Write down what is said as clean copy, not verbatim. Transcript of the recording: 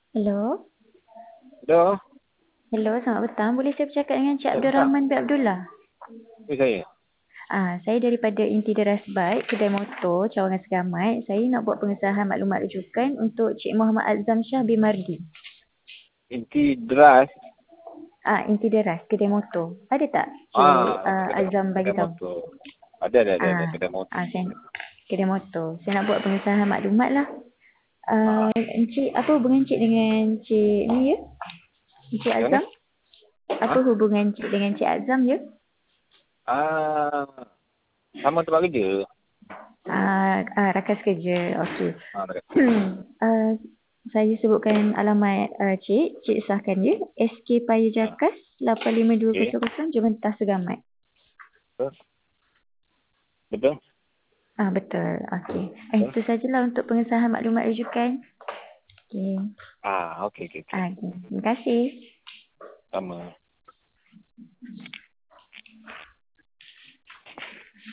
Hello. Dah, Hello, selamat petang. Boleh saya bercakap dengan Cik tak Abdul petang. Rahman bin Abdullah? Saya. Saya daripada Inti Deras Bike, Kedai Motor, Cawangan Segamai. Saya nak buat pengesahan maklumat rujukan untuk Cik Muhammad Azam Shah bin Mardi. Inti deras. Inti Deras, Kedai Motor. Ada tak Cik Azam bagi Kedai tahu? motor. Ada. Ah, Kedai motor. Kedai Motor. Saya nak buat pengesahan maklumat lah. Ah, Encik, apa hubungan Cik dengan Cik ni ya? Cik Macam mana? Azam? Apa hubungan Cik dengan Cik Azam ya? Sama tempat kerja. Rakan kerja. Okey. Dekat. Uh, saya sebutkan alamat Cik sahkan je. SK Paya Jakas Okey. 85200 Jumentah Segamat. Betul. Betul. Betul. Okey. Betul. Itu sajalah untuk pengesahan maklumat rujukan. Okey. Okey. Terima kasih. Sama.